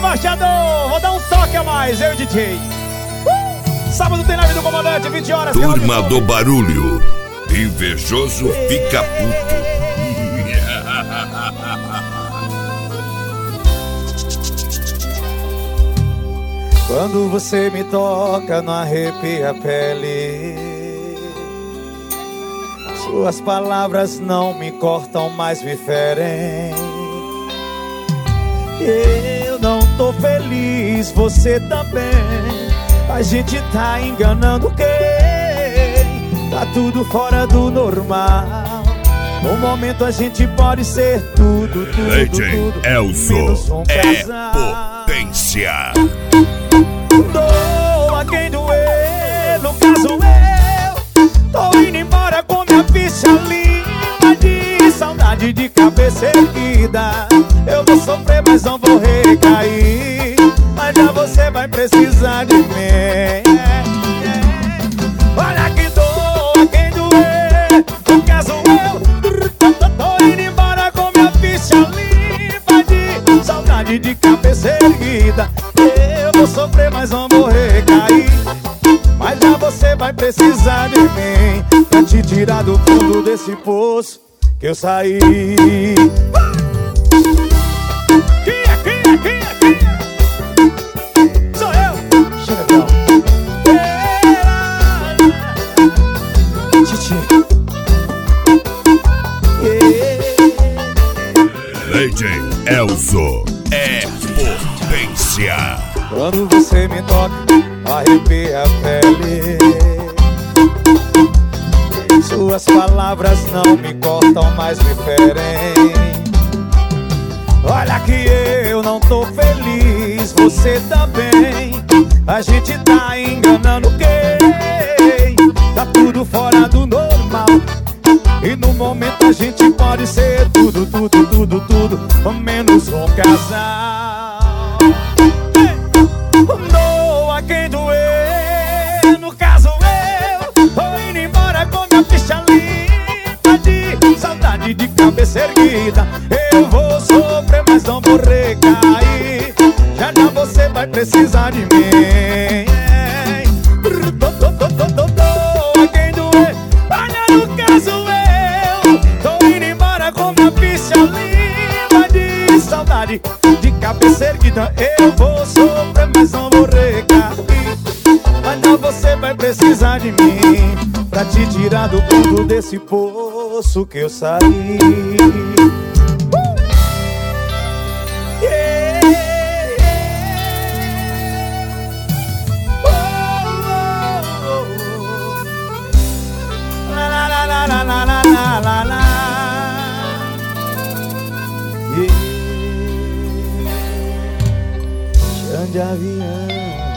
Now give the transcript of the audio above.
embaixador, vou dar um toque a mais, eu e DJ. Sábado tem live do comandante, 20 horas. Turma do barulho, invejoso fica puto. Quando você me toca, não arrepia a pele. Suas palavras não me cortam, mas me ferem. Eu não tô feliz, você também. A gente tá enganando quem? Tá tudo fora do normal. No momento a gente pode ser tudo, Legend Elzo é potência. Doa quem doer, no caso eu tô indo embora com minha ficha limpa de saudade de cabeça erguida. Eu vou sofrer, mas não vou recair. Mas já você vai precisar de mim. Olha que doa quem doer, no caso eu tô indo embora com minha ficha limpa de saudade de cabeça erguida. Eu vou sofrer, mas não vou recair. Mas já você vai precisar de mim pra te tirar do fundo desse poço que eu saí. Sou eu, Xeretão. Legend Elzo é potência. Quando você me toca, arrepia a pele. Suas palavras não me cortam, mas me ferem. Olha que eu não tô feliz, você também. A gente tá enganando quem? Tá tudo fora do normal. E no momento a gente pode ser tudo, tudo, tudo, tudo, menos um casal. Doa quem doer, no caso eu tô indo embora com minha ficha limpa de saudade de cabeça erguida. Eu vou sofrer, mas não vou recair. Já já você vai precisar de mim. Doa quem doer, olha no caso eu tô indo embora com minha ficha limpa de saudade de cabeça erguida. Eu vou sofrer, mas não vou recair. Mas não você vai precisar de mim pra te tirar do fundo desse poço que eu saí. Xande Avião.